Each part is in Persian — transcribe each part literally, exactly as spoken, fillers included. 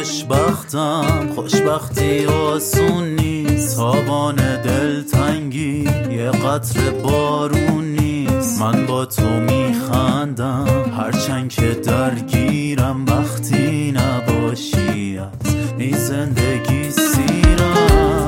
خوشبختم، خوشبختی آسون نیست، تاوان دلتنگی یه قطره بارون نیست. من با تو میخندم هرچند که درگیرم، وقتی نباشی از این زندگی سیرم.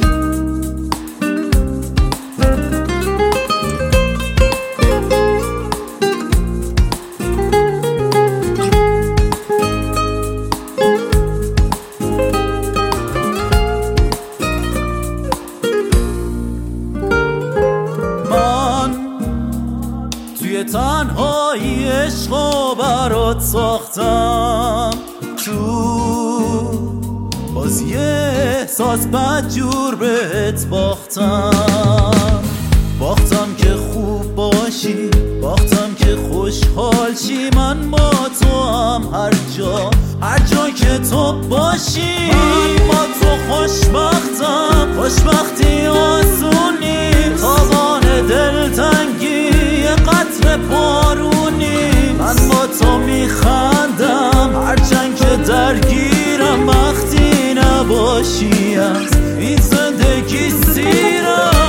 توی تنهایی عشقو برات ساختم، تو باز یه احساس بدجور بهت باختم. باختم که خوب باشی، باختم که خوشحال شی، من با تو هم هر جا هر جا که تو باشی. من با تو خوشبختم، خوشبختی آسونی، تاوان دلتنگی یه قطره بارونی. من با تو میخندم هرچند که درگیرم، وقتی نباشی از این زندگی سیرم.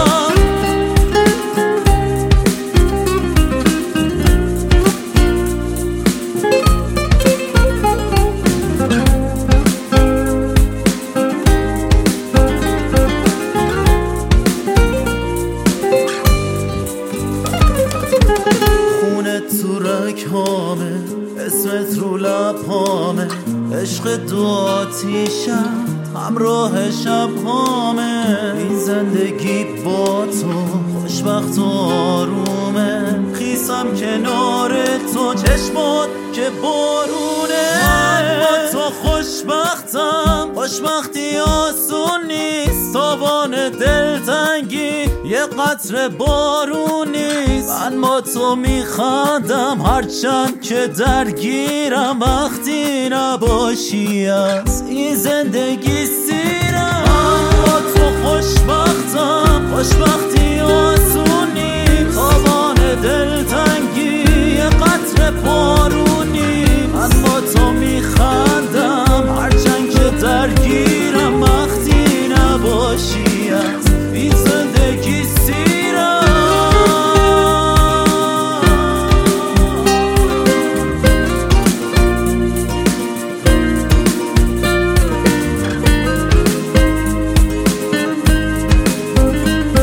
تو رگ‌هامه، اسمت رو لب‌هامه، عشق دو آتیشم همراه شب‌هامه. این زندگی با تو خوشبخت و آرومه، خیسم کنار تو، چشمات که بارونه. من با تو خوشبختم، خوشبختی آسون نیست، تاوان دلتنگی یه قطره بارون نیست. من با تو میخندم هرچند که درگیرم، وقتی نباشی از این زندگی سیرم. من با تو خوشبختم، خوشبختی آسون نیست، تاوان دلتنگی یه قطره بارون نیست. من با تو میخندم هرچند که درگیرم، وقتی نباشی از این زندگی سیرم.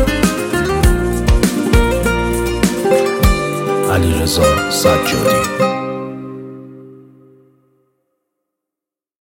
علیرضا سجادی.